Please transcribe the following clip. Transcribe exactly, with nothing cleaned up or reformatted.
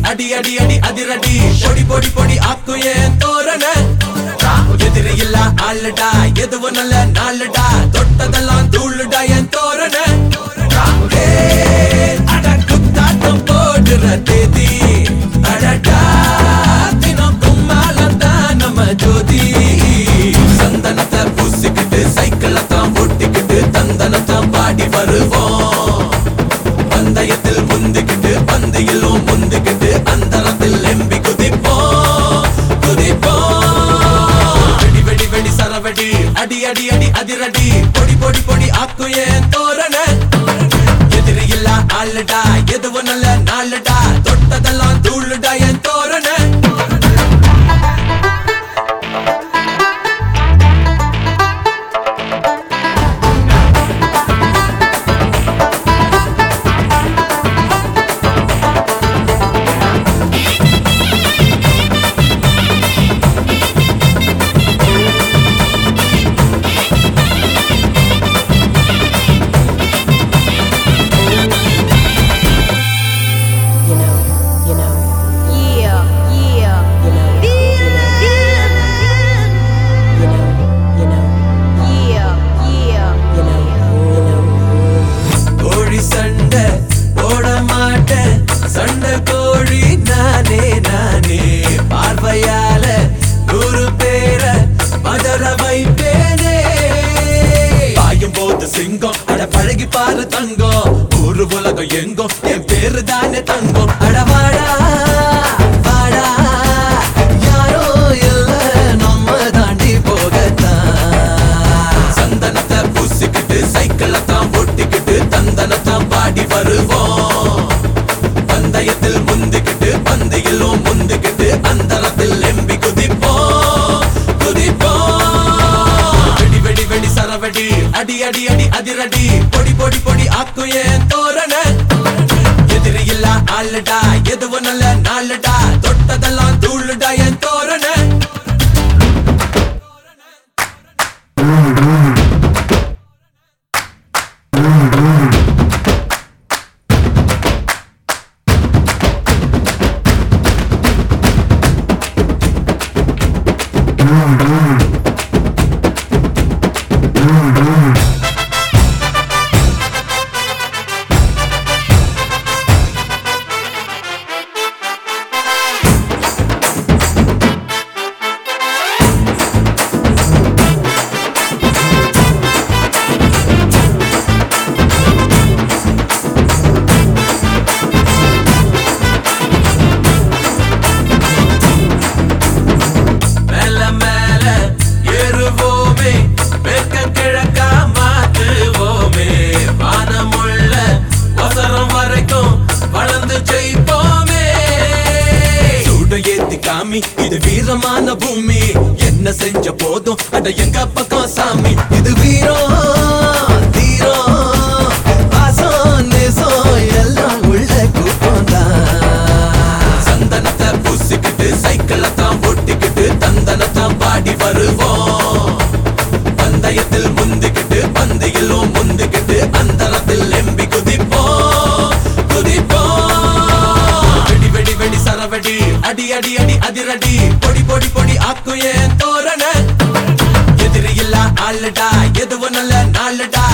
அடி அடி அடி அதிரடி பொடி பொடி பொடி ஆக்கு ஏன் தோரண எதிரி இல்ல ஆளுடா எதுவும் நல்ல நாளுடா தொட்டதெல்லாம் தூளுடா என் தோரண அட குத்தாட்டம் போடுற தேதி அடடா தினம் கும்மாலதான் நம்ம ஜோதி சந்தனத்தை பூசிக்கிட்டு சைக்கிளை தான் ஓட்டிக்கிட்டு தந்தனத்தான் பாடி வருவோம் பந்தயத்தில் முந்திக்கிட்டு பந்தையிலும் முந்திக்கிட்டு அந்தரத்தில் எம்பி குதிப்போம் குதிப்போம் வெடி வெடி வெடி சரவெடி அடி அடி அடி அதிரடி பொடி பொடி பொடி ஆக்கு ஏன் தோரண எதிரி இல்ல ஆளுடா எதுவும் நல்ல நாளுடா தொட்டதெல்லாம் தூளுடா என் தோரண சிங்கம் அட பழகி பாரு தங்கம் ஊரு உலகம் எங்கும் என் பேரு தானே தங்கம் அட வாடா வாடா யாரோ இல்ல நம்ம தாண்டி போகத்தான் சந்தனத்தை பூசிக்கிட்டு சைக்கிளை தான் ஓட்டிக்கிட்டு தந்தனத்தான் பாடி வருவோம் பந்தயத்தில் முந்திக்கிட்டு பந்தையிலும் முந்திக்கிட்டு அந்தரத்தில் எம்பி குதிப்போம் குதிப்போம் வெடி வெடி வெடி சரவெடி அடி அடி அடி அதிரடி பொடி பொடி பொடி ஆக்கு ஏன் தோரண எதிரி இல்ல ஆளுடா எதுவும் நல்ல நாளுடா தொட்டதெல்லாம் தூளுடா என் தோரண இது வீரமான பூமி என்ன செஞ்ச போதும் அட எங்க பக்கம் சாமி இது வீரம் தீரம் பாசம் நேசம் எல்லாம் உள்ள கூட்டம் தான் சந்தனத்தை பூசிக்கிட்டு சைக்கிளை தான் ஓட்டிக்கிட்டு தந்தனத்தான் பாடி வருவோம் பந்தயத்தில் முந்திக்கிட்டு பந்தையிலும் முந்திக்கிட்டு அந்தரத்தில் எம்பி குதிப்போம் குதிப்போம் வெடி வெடி வெடி சரவெடி அடி அடி அடி அதிரடி பொடி பொடி பொடி ஆக்கு ஏன் தோரண எதிரி இல்ல ஆளுடா எதுவும் நல்ல நாளுடா